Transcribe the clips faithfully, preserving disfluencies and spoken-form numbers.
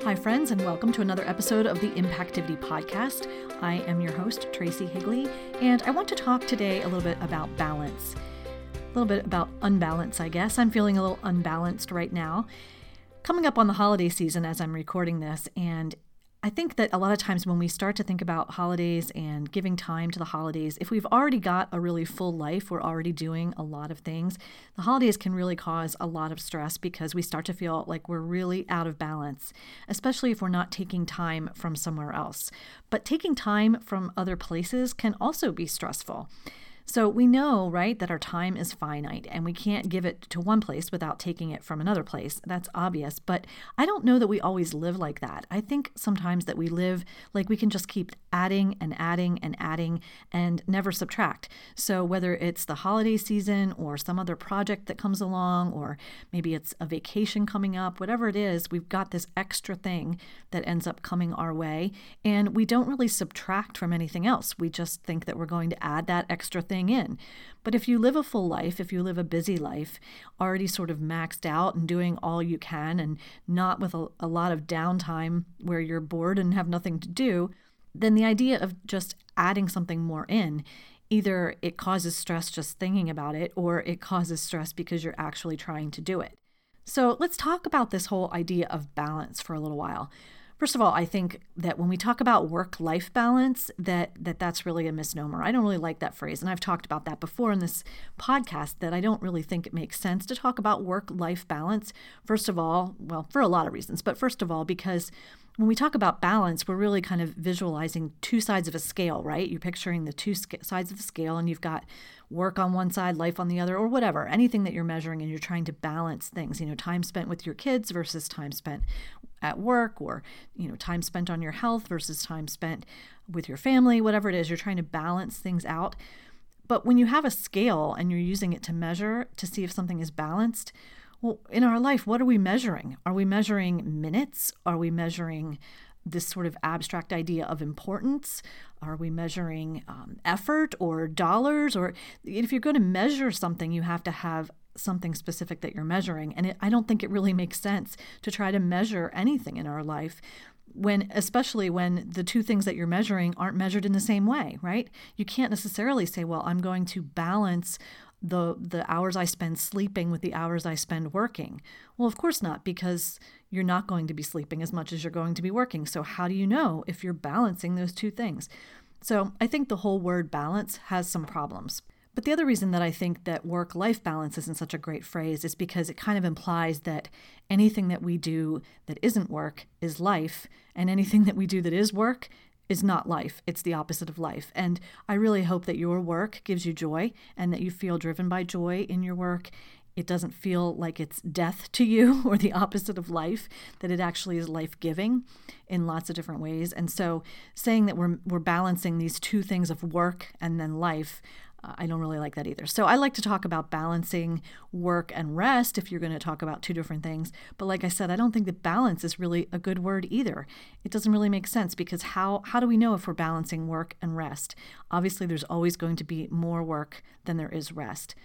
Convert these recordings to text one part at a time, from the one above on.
Hi, friends, and welcome to another episode of the Impactivity Podcast. I am your host, Tracy Higley, and I want to talk today a little bit about balance. A little bit about unbalance, I guess. I'm feeling a little unbalanced right now. Coming up on the holiday season as I'm recording this, and I think that a lot of times when we start to think about holidays and giving time to the holidays, if we've already got a really full life, we're already doing a lot of things, the holidays can really cause a lot of stress because we start to feel like we're really out of balance, especially if we're not taking time from somewhere else. But taking time from other places can also be stressful. So we know, right, that our time is finite and we can't give it to one place without taking it from another place. That's obvious, but I don't know that we always live like that. I think sometimes that we live like we can just keep adding and adding and adding and never subtract. So whether it's the holiday season or some other project that comes along, or maybe it's a vacation coming up, whatever it is, we've got this extra thing that ends up coming our way, and we don't really subtract from anything else. We just think that we're going to add that extra thing in. But if you live a full life, if you live a busy life, already sort of maxed out and doing all you can and not with a, a lot of downtime where you're bored and have nothing to do, then the idea of just adding something more in, either it causes stress just thinking about it, or it causes stress because you're actually trying to do it. So let's talk about this whole idea of balance for a little while. First of all, I think that when we talk about work-life balance, that, that that's really a misnomer. I don't really like that phrase, and I've talked about that before in this podcast, that I don't really think it makes sense to talk about work-life balance. First of all, well, for a lot of reasons, but first of all, because when we talk about balance, we're really kind of visualizing two sides of a scale, right? You're picturing the two sc- sides of the scale, and you've got work on one side, life on the other, or whatever, anything that you're measuring, and you're trying to balance things, you know, time spent with your kids versus time spent at work, or, you know, time spent on your health versus time spent with your family, whatever it is, you're trying to balance things out. But when you have a scale and you're using it to measure to see if something is balanced, well, in our life, what are we measuring? Are we measuring minutes? Are we measuring this sort of abstract idea of importance? Are we measuring um, effort or dollars? Or if you're going to measure something, you have to have something specific that you're measuring. And it, I don't think it really makes sense to try to measure anything in our life, when, especially when the two things that you're measuring aren't measured in the same way, right? You can't necessarily say, well, I'm going to balance the the hours I spend sleeping with the hours I spend working. Well, of course not, because you're not going to be sleeping as much as you're going to be working. So how do you know if you're balancing those two things? So I think the whole word balance has some problems. But the other reason that I think that work-life balance isn't such a great phrase is because it kind of implies that anything that we do that isn't work is life, and anything that we do that is work is not life. It's the opposite of life. And I really hope that your work gives you joy and that you feel driven by joy in your work. It doesn't feel like it's death to you or the opposite of life, that it actually is life-giving in lots of different ways. And so saying that we're we're balancing these two things of work and then life, uh, I don't really like that either. So I like to talk about balancing work and rest if you're going to talk about two different things. But like I said, I don't think that balance is really a good word either. It doesn't really make sense, because how, how do we know if we're balancing work and rest? Obviously, there's always going to be more work than there is rest.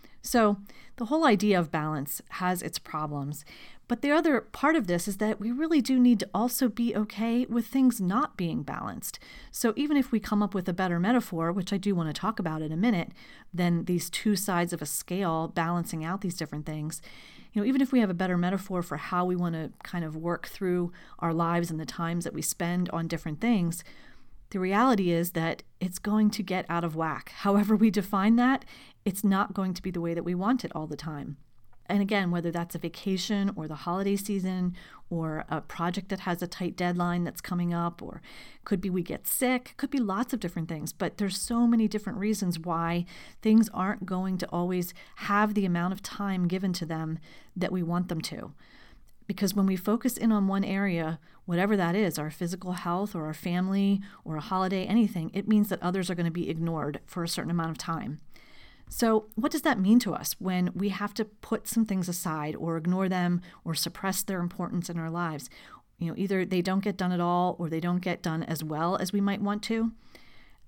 So the whole idea of balance has its problems. But the other part of this is that we really do need to also be okay with things not being balanced. So even if we come up with a better metaphor, which I do want to talk about in a minute, than these two sides of a scale balancing out these different things, you know, even if we have a better metaphor for how we want to kind of work through our lives and the times that we spend on different things, the reality is that it's going to get out of whack. However we define that, it's not going to be the way that we want it all the time. And again, whether that's a vacation or the holiday season or a project that has a tight deadline that's coming up, or could be we get sick, could be lots of different things. But there's so many different reasons why things aren't going to always have the amount of time given to them that we want them to. Because when we focus in on one area, whatever that is, our physical health or our family or a holiday, anything, it means that others are going to be ignored for a certain amount of time. So what does that mean to us when we have to put some things aside or ignore them or suppress their importance in our lives? You know, either they don't get done at all or they don't get done as well as we might want to.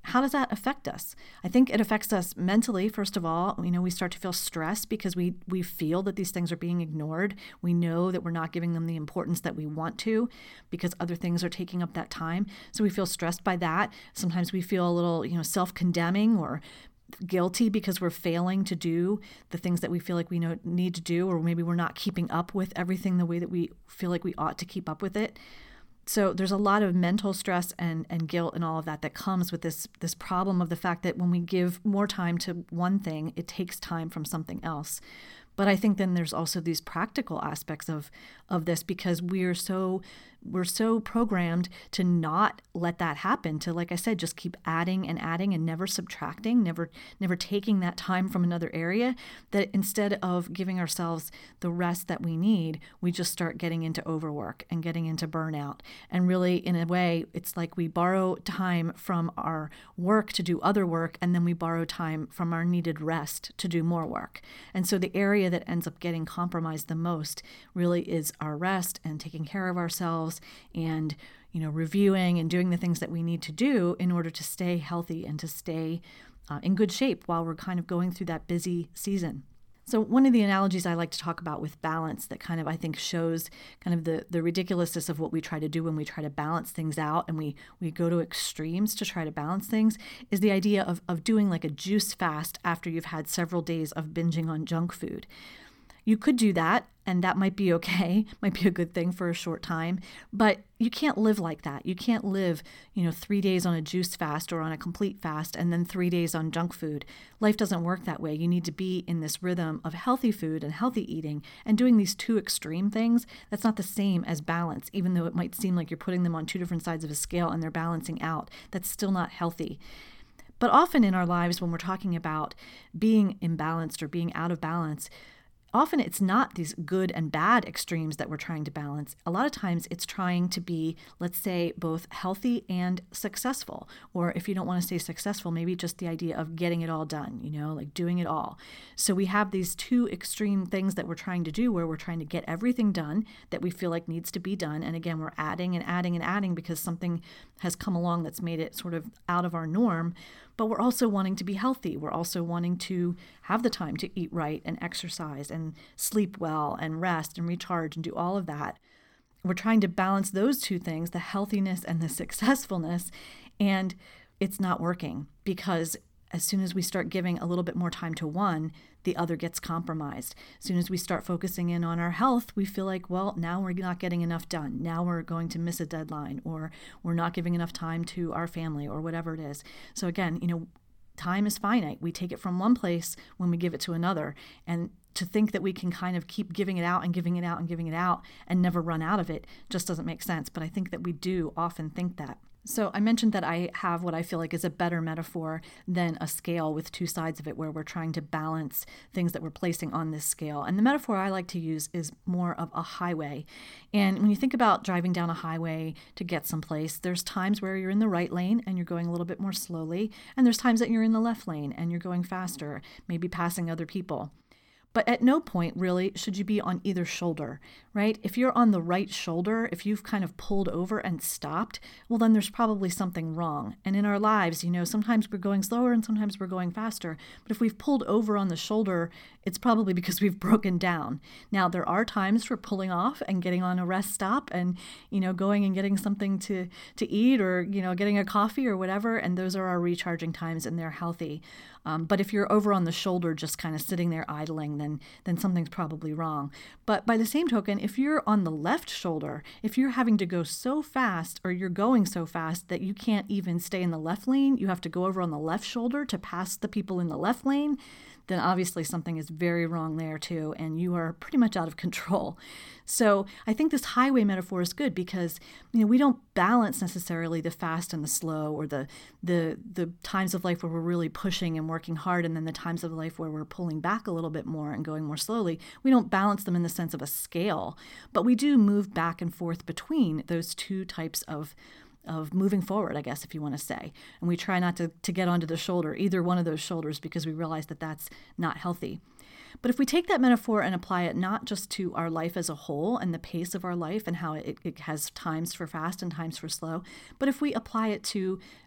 how does that affect us? I think it affects us mentally, first of all. You know, we start to feel stressed because we we feel that these things are being ignored. We know that we're not giving them the importance that we want to because other things are taking up that time. So we feel stressed by that. Sometimes we feel a little, you know, self-condemning or guilty because we're failing to do the things that we feel like we know, need to do, or maybe we're not keeping up with everything the way that we feel like we ought to keep up with it. So there's a lot of mental stress and, and guilt and all of that that comes with this this problem of the fact that when we give more time to one thing, it takes time from something else. But I think then there's also these practical aspects of of this because we're so we're so programmed to not let that happen, to, like I said, just keep adding and adding and never subtracting, never never taking that time from another area, that instead of giving ourselves the rest that we need, we just start getting into overwork and getting into burnout. And really, in a way, it's like we borrow time from our work to do other work, and then we borrow time from our needed rest to do more work. And so the area that ends up getting compromised the most really is our rest and taking care of ourselves and, you know, reviewing and doing the things that we need to do in order to stay healthy and to stay uh, in good shape while we're kind of going through that busy season. So one of the analogies I like to talk about with balance that kind of, I think, shows kind of the, the ridiculousness of what we try to do when we try to balance things out and we, we go to extremes to try to balance things is the idea of, of doing like a juice fast after you've had several days of binging on junk food. You could do that, and that might be okay, might be a good thing for a short time, but you can't live like that. You can't live, you know, three days on a juice fast or on a complete fast and then three days on junk food. Life doesn't work that way. You need to be in this rhythm of healthy food and healthy eating, and doing these two extreme things, that's not the same as balance, even though it might seem like you're putting them on two different sides of a scale and they're balancing out. That's still not healthy. But often in our lives, when we're talking about being imbalanced or being out of balance, often it's not these good and bad extremes that we're trying to balance. A lot of times it's trying to be, let's say, both healthy and successful. Or if you don't want to say successful, maybe just the idea of getting it all done, you know, like doing it all. So we have these two extreme things that we're trying to do where we're trying to get everything done that we feel like needs to be done. And again, we're adding and adding and adding because something has come along that's made it sort of out of our norm. But we're also wanting to be healthy. We're also wanting to have the time to eat right and exercise and sleep well and rest and recharge and do all of that. We're trying to balance those two things, the healthiness and the successfulness, and it's not working because as soon as we start giving a little bit more time to one, the other gets compromised. As soon as we start focusing in on our health, we feel like, well, now we're not getting enough done. Now we're going to miss a deadline, or we're not giving enough time to our family, or whatever it is. So again, you know, time is finite. We take it from one place when we give it to another. And to think that we can kind of keep giving it out and giving it out and giving it out and never run out of it just doesn't make sense. But I think that we do often think that. So I mentioned that I have what I feel like is a better metaphor than a scale with two sides of it where we're trying to balance things that we're placing on this scale. And the metaphor I like to use is more of a highway. And when you think about driving down a highway to get someplace, there's times where you're in the right lane and you're going a little bit more slowly. And there's times that you're in the left lane and you're going faster, maybe passing other people. But at no point, really, should you be on either shoulder, right? If you're on the right shoulder, if you've kind of pulled over and stopped, well, then there's probably something wrong. And in our lives, you know, sometimes we're going slower and sometimes we're going faster. But if we've pulled over on the shoulder, it's probably because we've broken down. Now, there are times for pulling off and getting on a rest stop and, you know, going and getting something to, to eat or, you know, getting a coffee or whatever. And those are our recharging times and they're healthy. Um, but if you're over on the shoulder, just kind of sitting there idling, then then something's probably wrong. But by the same token, if you're on the left shoulder, if you're having to go so fast or you're going so fast that you can't even stay in the left lane, you have to go over on the left shoulder to pass the people in the left lane, then obviously something is very wrong there too, and you are pretty much out of control. So I think this highway metaphor is good because, you know, we don't balance necessarily the fast and the slow, or the the the times of life where we're really pushing and working hard, and then the times of life where we're pulling back a little bit more and going more slowly. We don't balance them in the sense of a scale, but we do move back and forth between those two types of of moving forward, I guess, if you want to say. And we try not to, to get onto the shoulder, either one of those shoulders, because we realize that that's not healthy. But if we take that metaphor and apply it not just to our life as a whole and the pace of our life and how it, it has times for fast and times for slow, but if we apply it to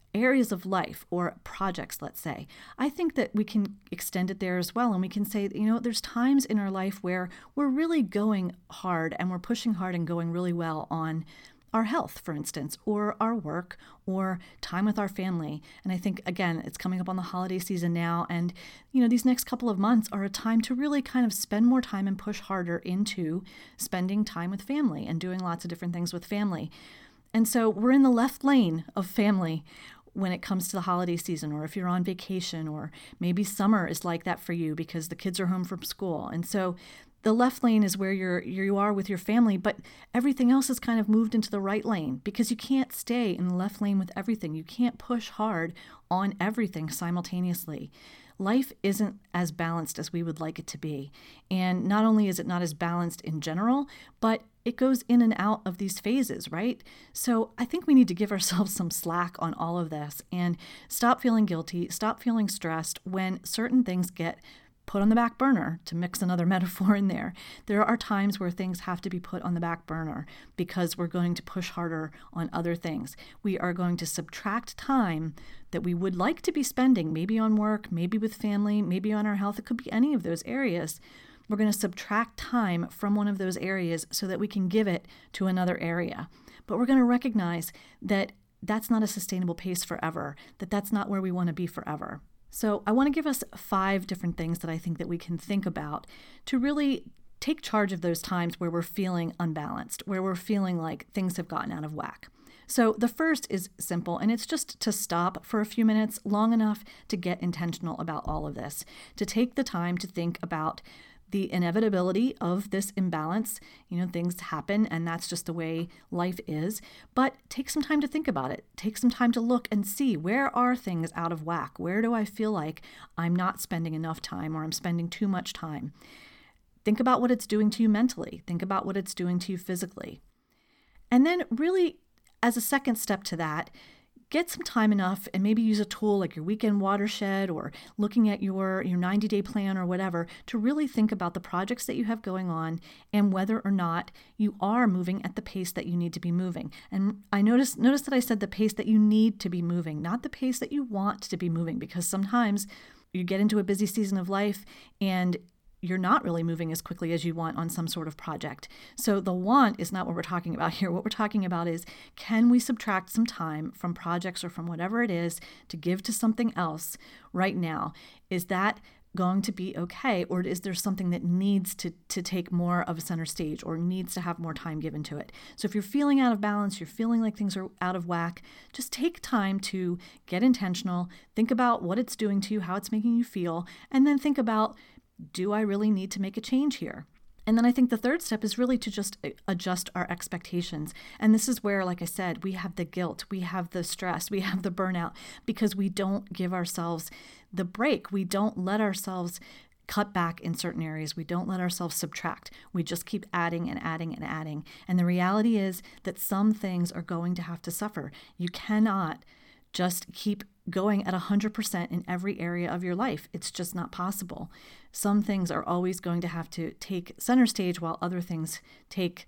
areas of life or projects, let's say, I think that we can extend it there as well. And we can say, you know, there's times in our life where we're really going hard and we're pushing hard and going really well on our health, for instance, or our work, or time with our family. And I think, again, it's coming up on the holiday season now. And, you know, these next couple of months are a time to really kind of spend more time and push harder into spending time with family and doing lots of different things with family. And so we're in the left lane of family when it comes to the holiday season, or if you're on vacation, or maybe summer is like that for you because the kids are home from school. And so the left lane is where you're you are with your family, but everything else is kind of moved into the right lane because you can't stay in the left lane with everything. You can't push hard on everything simultaneously. Life isn't as balanced as we would like it to be. And not only is it not as balanced in general, but it goes in and out of these phases, right? So I think we need to give ourselves some slack on all of this and stop feeling guilty, stop feeling stressed when certain things get put on the back burner, to mix another metaphor in there. There are times where things have to be put on the back burner because we're going to push harder on other things. We are going to subtract time that we would like to be spending, maybe on work, maybe with family, maybe on our health. It could be any of those areas. We're going to subtract time from one of those areas so that we can give it to another area. But we're going to recognize that that's not a sustainable pace forever, that that's not where we want to be forever. So I want to give us five different things that I think that we can think about to really take charge of those times where we're feeling unbalanced, where we're feeling like things have gotten out of whack. So the first is simple, and it's just to stop for a few minutes, long enough to get intentional about all of this, to take the time to think about the inevitability of this imbalance. You know, things happen and that's just the way life is, but take some time to think about it. Take some time to look and see, where are things out of whack? Where do I feel like I'm not spending enough time or I'm spending too much time? Think about what it's doing to you mentally. Think about what it's doing to you physically. And then really, as a second step to that, get some time enough and maybe use a tool like your weekend watershed or looking at your, your ninety-day plan or whatever to really think about the projects that you have going on and whether or not you are moving at the pace that you need to be moving. And I noticed, notice that I said the pace that you need to be moving, not the pace that you want to be moving, because sometimes you get into a busy season of life and you're not really moving as quickly as you want on some sort of project. So the want is not what we're talking about here. What we're talking about is, can we subtract some time from projects or from whatever it is to give to something else right now? Is that going to be okay? Or is there something that needs to, to take more of a center stage or needs to have more time given to it? So if you're feeling out of balance, you're feeling like things are out of whack, just take time to get intentional, think about what it's doing to you, how it's making you feel, and then think about, do I really need to make a change here? And then I think the third step is really to just adjust our expectations. And this is where, like I said, we have the guilt, we have the stress, we have the burnout, because we don't give ourselves the break. We don't let ourselves cut back in certain areas. We don't let ourselves subtract. We just keep adding and adding and adding. And the reality is that some things are going to have to suffer. You cannot just keep going at one hundred percent in every area of your life. It's just not possible. Some things are always going to have to take center stage while other things take,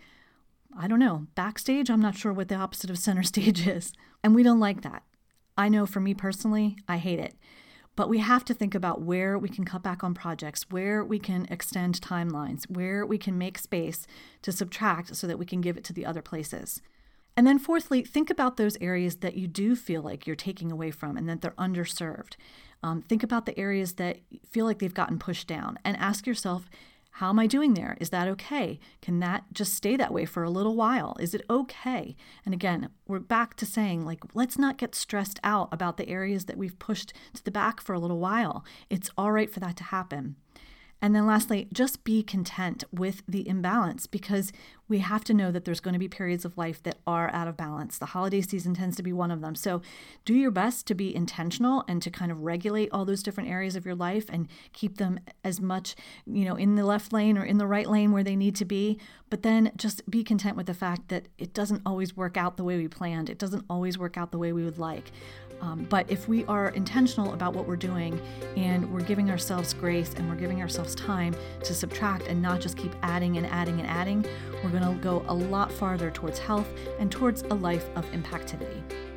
I don't know, backstage. I'm not sure what the opposite of center stage is. And we don't like that. I know for me personally, I hate it. But we have to think about where we can cut back on projects, where we can extend timelines, where we can make space to subtract so that we can give it to the other places. And then fourthly, think about those areas that you do feel like you're taking away from and that they're underserved. Um, think about the areas that feel like they've gotten pushed down and ask yourself, how am I doing there? Is that okay? Can that just stay that way for a little while? Is it okay? And again, we're back to saying, like, let's not get stressed out about the areas that we've pushed to the back for a little while. It's all right for that to happen. And then lastly, just be content with the imbalance, because we have to know that there's going to be periods of life that are out of balance. The holiday season tends to be one of them. So do your best to be intentional and to kind of regulate all those different areas of your life and keep them as much, you know, in the left lane or in the right lane where they need to be. But then just be content with the fact that it doesn't always work out the way we planned. It doesn't always work out the way we would like. Um, but if we are intentional about what we're doing and we're giving ourselves grace and we're giving ourselves time to subtract and not just keep adding and adding and adding, we're going to go a lot farther towards health and towards a life of impactivity.